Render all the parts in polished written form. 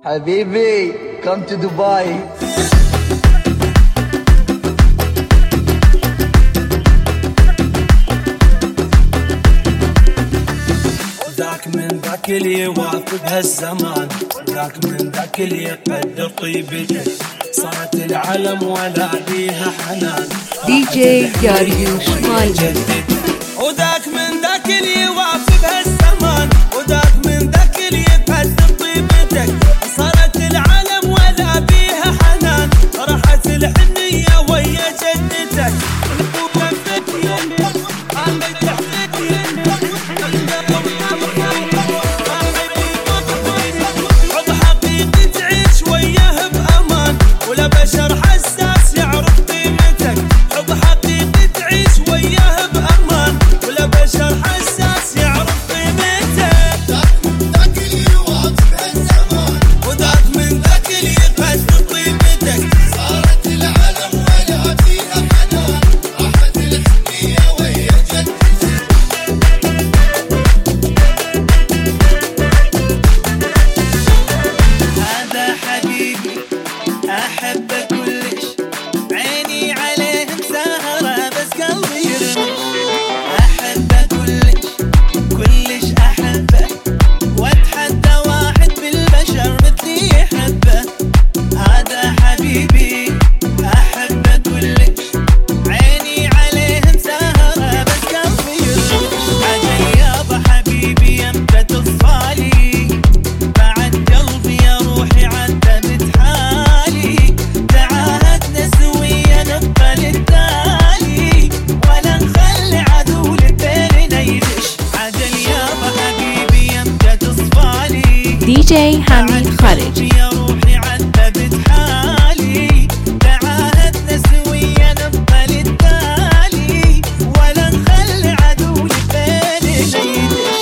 Habibi, come to Dubai. ذاك من ذاك اللي يواكب هالزمان، ذاك من ذاك اللي يقدر طيبته، صارت العالم ولا بيها حنان. دي جي داريوش مالي. وذاك من ذاك اللي يواكب هالزمان، وذاك من ذاك اللي يقدر طيبتك، صارت العالم ولا بيها حنان. راحت الحنية ويا جدتك، دي جي حميد خالد. يا روحي عذبت حالي، تعاهدنا سويا نبقى للتالي، ولا نخلي عدو لبالي يدش.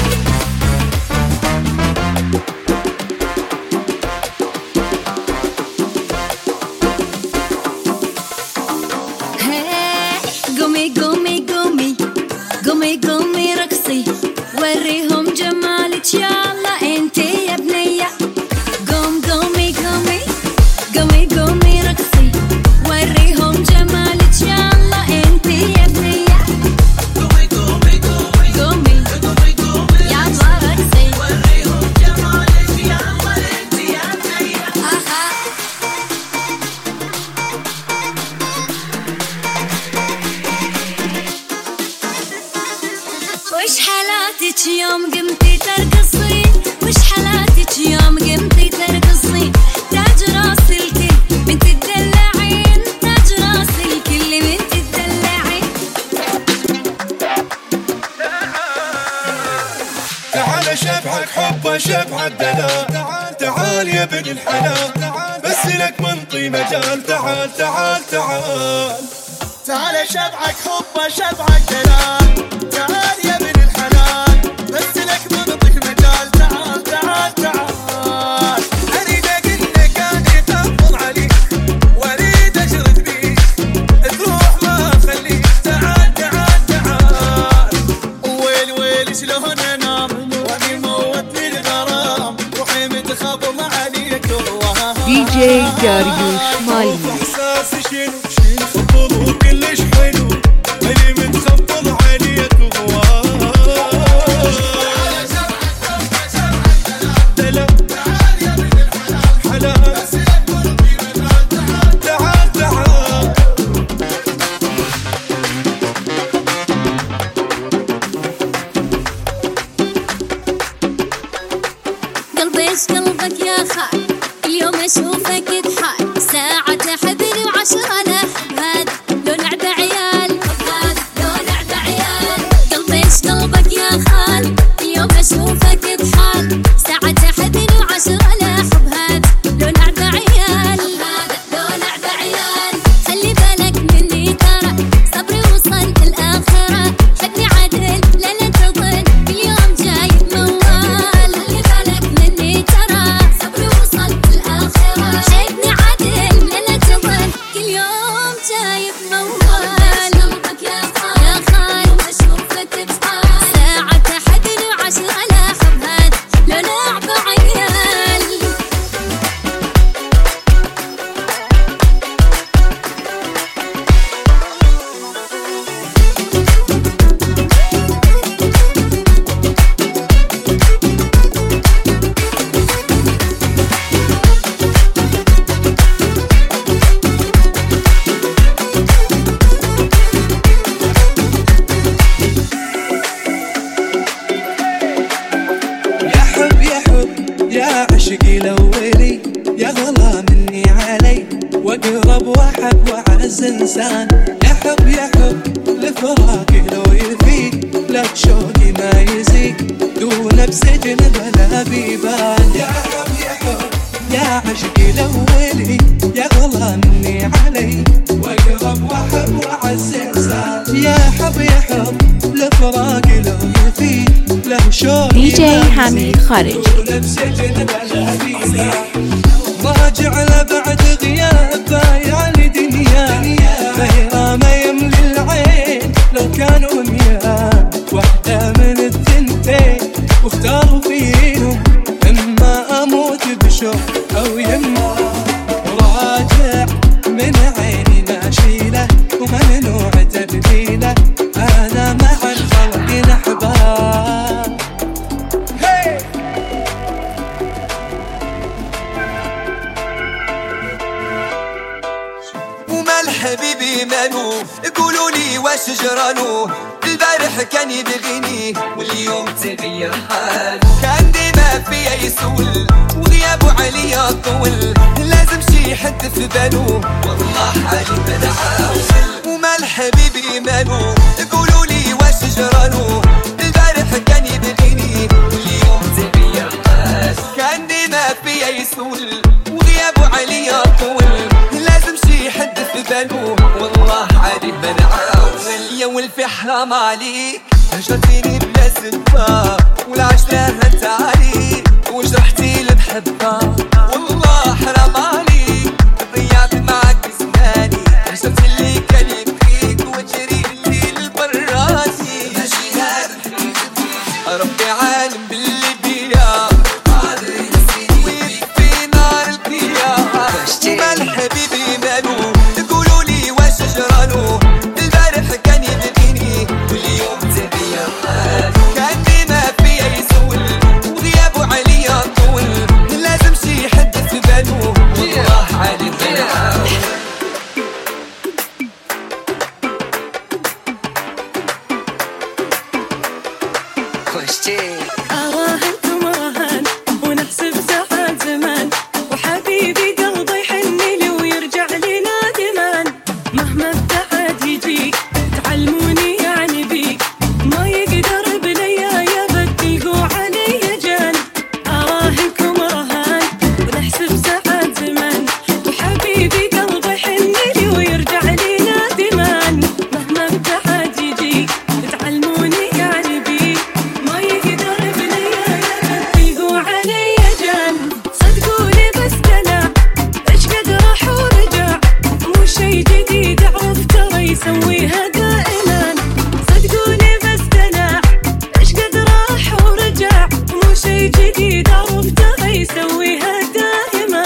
قومي قومي قومي قومي قومي رقصي، وريهم جمالك يا الله انتي يا بنية. قوم قومي قومي قومي قومي رقصي، وريهم جمالك يا الله انتي يا بنية. قومي قومي قومي قومي قومي قومي يا الله رقصي، وريهم جمالك يا الله انتي يا بنية. وش حالاتك يوم قمتي ترقصين، وش حالاتك يوم قمتي ترقصين، تاج راس الكل بنت تدلعين، تاج راس الكل بنت تدلعين. تعال شبحك حبه شبحك دلال، تعال تعال يا ابن الحلال، بس لك منطي مجال، تعال تعال تعال. تعال شبعك حبه شبعك دلال، تعال يا ابن الحلال، بس لك منطق مجال، تعال تعال تعال. اريد اقول لك اني اطبل عليك، واريد اشرد بيك، تروح ما اخليك، تعال تعال تعال. ويل ويل شلون انام واني موتني الغرام، روحي متخبل عليك. دي جي داريوش مالي. احساسي شنو شنو خبل وكلش حلو، اني متخبل عليك وغوار. دلال تعال يا ابن الحلال، بس لك منطي مجال، تعال تعال. قلبي ايش قلبك يا خال، اليوم اشوفك تحال، ساعة تحبني وعشرة لحب، هذا لو لعب عيال، هذا لو لعب عيال. قلبي ايش قلبك يا خال، اليوم اشوفك تحال، ساعة تحبني وعشرة لحب، هذا لو لعب عيال، هذا لو لعب عيال. خلي بالك مني ترى صبري وصل الآخرة، حبني عدل لا لا تظن اليوم جاي موال. خلي بالك مني ترى صبري وصل الآخرة، حبني عدل لا لا تظن كل يوم عشقي الأولي يا غلا مني علي، واقرب واحب واعز انسان. يحب لفراقي لو يفيد، لك شوقي ما يزيد دون بسجن بلا بيبان. يحب يا عشقي الأولي يا غلا مني علي، واقرب واحب واعز انسان. يحب لفراقي لو يفيد، له شوقي DJ حميد خارجي. دون بسجن بلا بيبان. راجع لبعد غياب بايعني دنيا، غيره ما يملي العين لو كانوا مياه. واحدة من الثنتين واختاروا فيهم، اما اموت بشوق او يما. راجع من عيني ما اشيله وممنوع تبديله، انا مع الخلق احباب. حبيبي مانو قولوا لي واش جرالو، البارح كان يبغيني واليوم تغير حال. كان ديما فيا يسول وغيابه عليا طول، لازم شي حد في بالو والله حالي بدعاول. ومال حبيبي مانو قولوا لي واش جرالو، البارح كان يبغيني واليوم تغير حال. كان ديما فيا يسول وغيابه عليا طول، لازم شي حد في بالو والله عادي بنعاول. يا ولفي حرام عليك هجرتيني بلا سبة، والعشرة انت عليك وجرحتي لبحبة. والله حرام عليك ضيعت معك زماني، هجرت اللي كان يبغيك وجريتي لبراتي. ماشي هذا ربي عالم باللي بيا ويكفي نار البيا. ومال حبيبي مالو قولوا لي واش جرالو، البارح كان يبغيني واليوم تغير حال. كان ديما فيا يسول وغيابه عليا طول، لازم شي حد في بالو والله عالي بنعاول. أراهنكم رهان ونحسب ساعات زمان، وحبيبي قلبي يحن لي ويرجع لي نادمان. مهما ابتعد يجيك تعلموني يعني بيك، ما يقدر بليا يبديقوا علي جان. أراهنكم رهان ونحسب ساعات زمان، وحبيبي قلبي يحن لي ويرجع لي نادمان. مهما ابتعد يجيك تعلموني يعني بيك، ما يقدر بليا يبديقوا علي جان. صدقوني بس دلع ايش قد راح ورجع، مو شي جديد اعرف ترى يسويها دائما. صدقوني بس دلع ايش قد راح ورجع، مو شي جديد اعرف ترى يسويها دائما.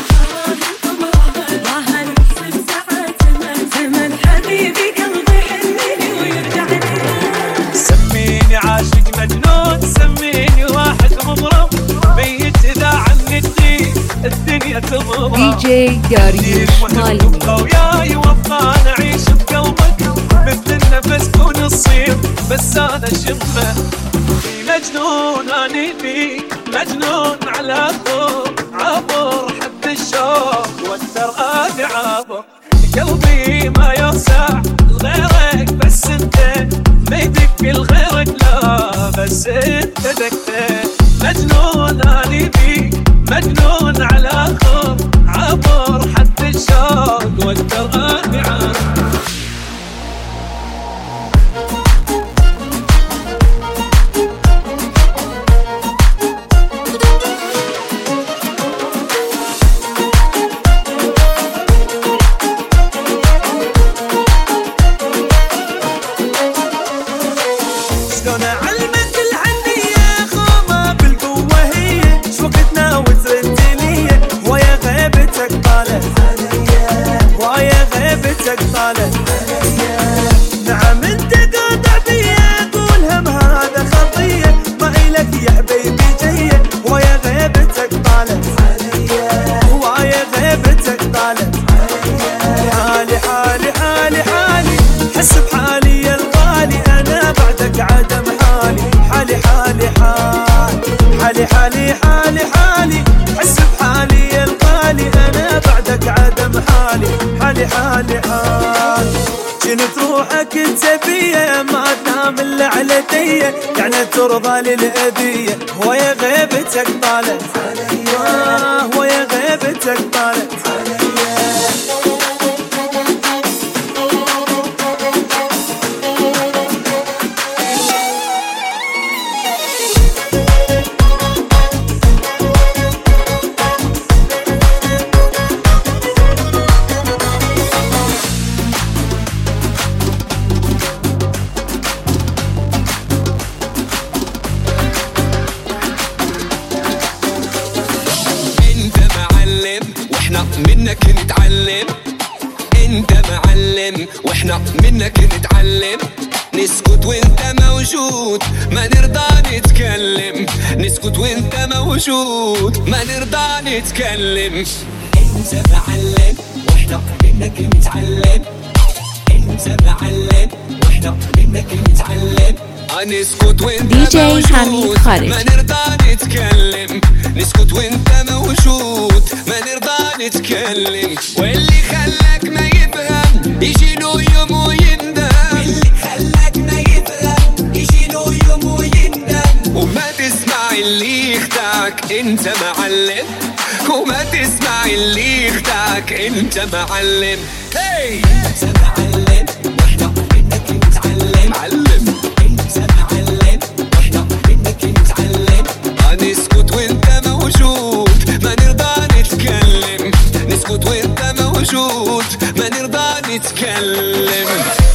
راهن نحسب ساعات زمن حبيبي قلبي يحنني ويرجع لي. سميني عاشق مجنون، سميني واحد مضرب، ميت اذا عني تغيب الدنيا تضرب. DJ داريوش مالي. وياي وابقى نعيش بقلبك مثل النفس كون الصيف، بس انا شمه مجنون اني بيك، مجنون على خوف عبر حد الشوق واقدر اني عابر. قلبي ما يوسع لغيرك بس انت، ما يدق لغيرك لا بس انت دقت. مجنون اني بيك، مجنون على خوف عبر حد الشوق واقدر اني عابر. حالي حالي حال. كنت روحك تبيه ما تنام الا على ديه، يعني ترضى للأذية ويا غيبتك طالت عليا، ويا غيبتك طالت عليا. منك نتعلم، انت معلم واحنا منك نتعلم. نسكت وانت موجود ما نرضى نتكلم، نسكت وانت موجود ما نرضى نتكلم. انت معلم واحنا منك نتعلم، انت معلم واحنا منك نتعلم. نسكت وانت موجود ما نرضى نتكلم، نسكت وانت موجود ما نرضى نتكلم. واللي خلاك ما يفهم يجي له يوم ويندم، اللي خلاك ما يفهم يجي له يوم ويندم. وما تسمع اللي يخدعك انت معلم، وما تسمع اللي يخدعك انت معلم. هي انت معلم واحنا منك نتعلم، معلم انت معلم واحنا منك نتعلم. نسكت وانت موجود ما نرضى نتكلم، نسكت وانت موجود ما نرضى نتكلم.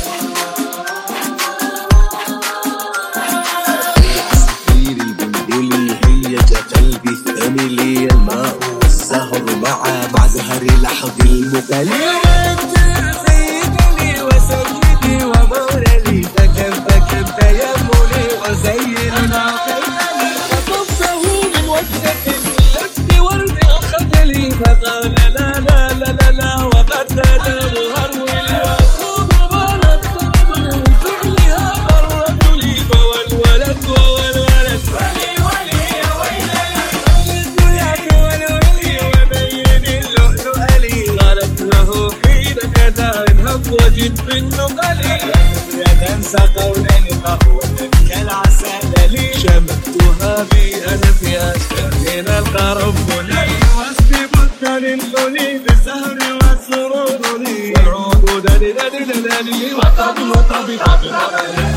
سفيري بنبلي هي كقلبي الثاني لي، الماء والزهر مع زهري لحظ المقلب. سيدي وسيدي ومولي فكم تيمني وزين عقلي، فطفه من وجهك اللذ ورد أخذلي، فقال لا لا لا لا لا وقد تدور هرولي. وأخوض بلد فعلها قربت لي، فوالولد ووالولد ولي ولي يا ويلي الدنيا والولي وبين اللؤلؤ لي. قالت له حين كذا انهب وجد بالنقل، يا تنسى قولا قهوة كالعسل لي. شمتها بي أنا في أشكال من القرب لي، واسبي بطل الحلي بالزهر والسرور لي. والعود دلي دلي دلي وطبي وطبي طبي طبي.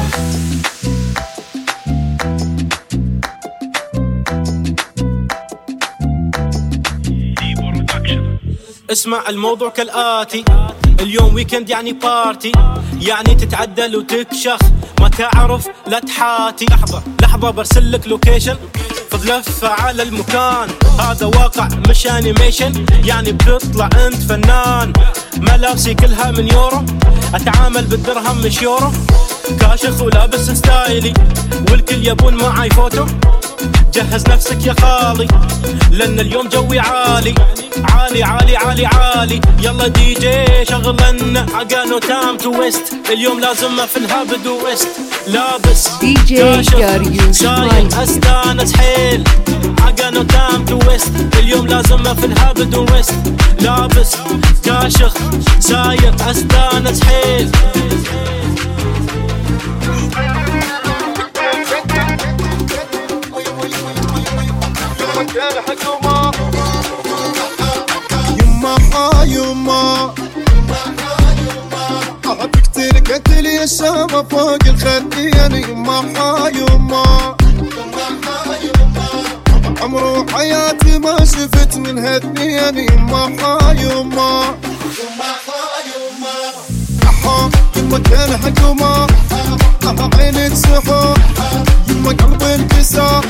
اسمع الموضوع كالآتي، اليوم ويكند يعني بارتي، يعني تتعدل وتكشخ ما تعرف لا تحاتي. لحظة برسلك لوكيشن فضلفة على المكان، هذا واقع مش انيميشن، يعني بتطلع انت فنان. ملابسي كلها من يورو، اتعامل بالدرهم مش يورو، كاشخ ولابس ستايلي والكل يبون معاي فوتو. جهز نفسك يا خالي لان اليوم جوي عالي عالي عالي عالي عالي. يلا دي جي شغلنا عقانو تام تويست، اليوم لازم في الهابد ويست. لابس دي جي جاريوش شايل استانس حيل عقانو تام تويست، اليوم لازم في الهابد ويست. لابس كاشخ سايق استانس حيل. يما يما أحبك تركت لي الشامة فوق الخدين. يما يما عمرو حياتي ما شفت من هالدنيا. يما يما يما كان حكومة عيني تسحر، يما قلبي انكسر،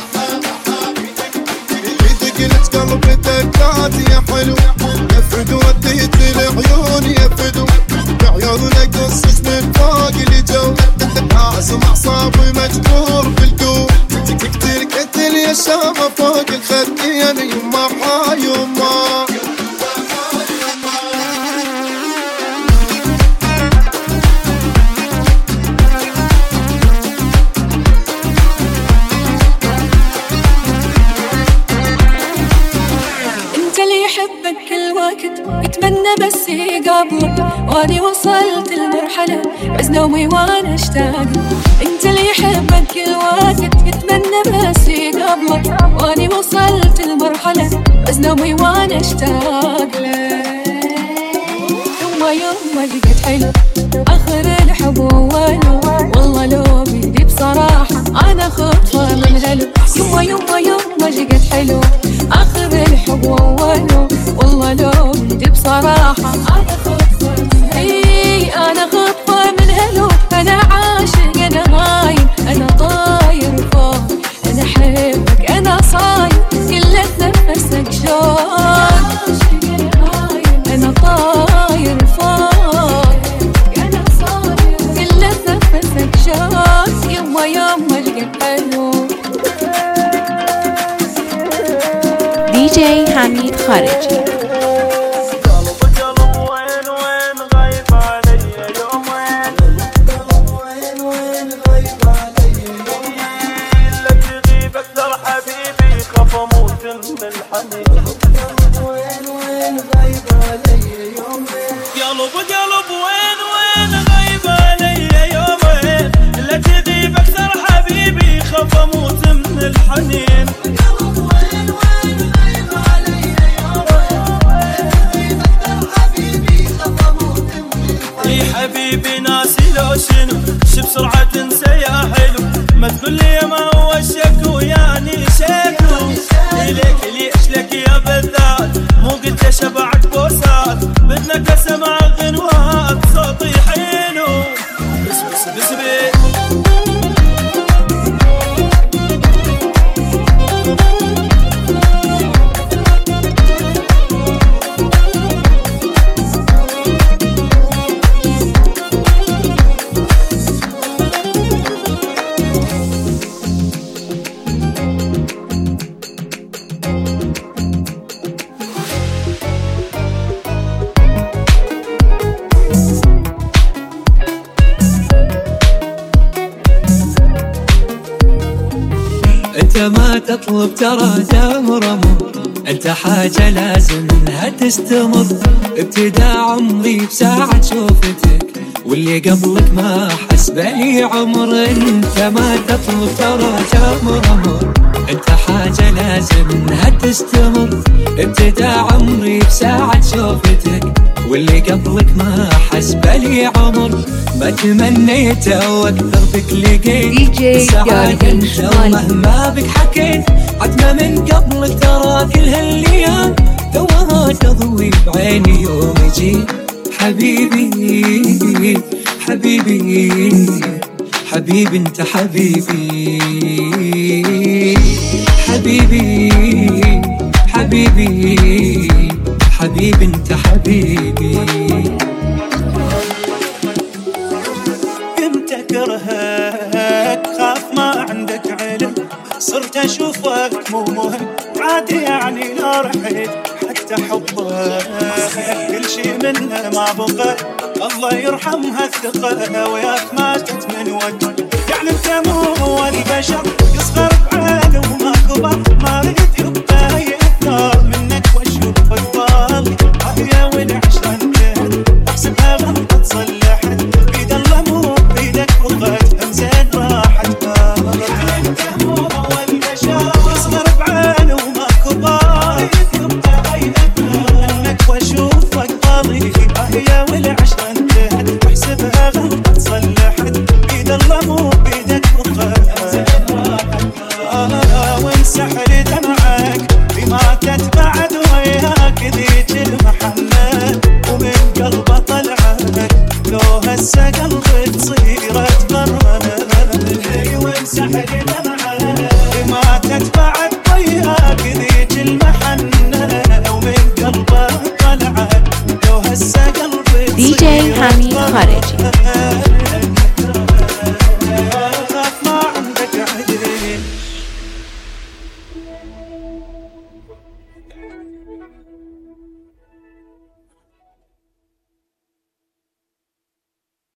قلت قلبي دقات يا حلو. يفدو وديت العيون يفدو بعيونك قصص من فوق الجو. لازم اعصابي مجبور بالقوم، تقتل قتل يا شامة فوق الخدين. يما يما انت اللي يحبك كل وقت يتمنى بس يقابلك، واني وصلت المرحلة عز نومي وانا اشتاق. انت اللي يحبك كل وقت يتمنى بس يقابلك، واني وصلت المرحلة عز نومي وانا اشتاق لك. يوم لقيت حلو اخر الحب وولو، والله لو بيدي بصراحة انا خطفة من هلو. يوم لقيت حلو اخر الحب وولو، والله لو بيدي بصراحة انا خطفة من هلو. انا خطفة من هلو، انا عاشق انا غايم انا طاير فوق، انا احبك انا صايم كل نفسك شوق، انا طاير فوق انا صاير كل نفسك شوق. يوم لقيت حلو. دي جي حميد خارجي. حبيبي ناسي لو شنو شو بسرعة تنسى يا حلو، ما تقول لي ما هو الشكو يعني شكو. ليك ليش لك يا بذات مو قلت شبعت بوسات، بدنا اسمع غنوات صوتي حلو. بس انت ما تطلب ترى دامر امر، انت حاجة لازم انها تستمر. ابتداء عمري بساعة شوفتك، واللي قبلك ما حس بلي عمر. انت ما تطلب ترى دامر امر، انت حاجة لازم انها تستمر. ابتداء عمري بساعة شوفتك، واللي قبلك ما حس بلي عمر. ما تمنيته واكثر بك لقيت السعادة انت، ومهما بك حكيت عتمة من قبلك ترى كل هالايام توها تضوي بعيني يوم يجي. حبيبي حبيبي حبيبي انت حبيبي حبيبي حبيبي حبيبي انت حبيبي. كنت اكرهك خاف ما عندك علم، صرت اشوفك مو مهم عادي يعني لا رحت حتى حبك كل شي منه ما بقى. الله يرحمها الثقة وياك ماتت من وجه، يعني انت مو هو البشر يصغر بعينه وما كبر. ما ريد يبقى يكثر منك واشوفك ضال يا ولي عشان كنت احسبها غلطة صلحت بيد الله مو بيدك وقت زين راحت. يعني انت مو هو البشر يصغر بعينه وما كبر، يبقى يكثر منك واشوفك ضال يا ولي عشان كنت احسبها غلطة صلحت بيد الله مو بيدك وقت زين راحت. وانسحر دمعك بما تتبعد وياك ذيك المحنة، ومن قلبه طلعك لو هسه قلبي تصير اتغرد. وانسحر دمعك بما تتبعد وياك ذيك المحنة، ومن قلبه طلعك لو هسه قلبي تصير دي جي حميد خارجي.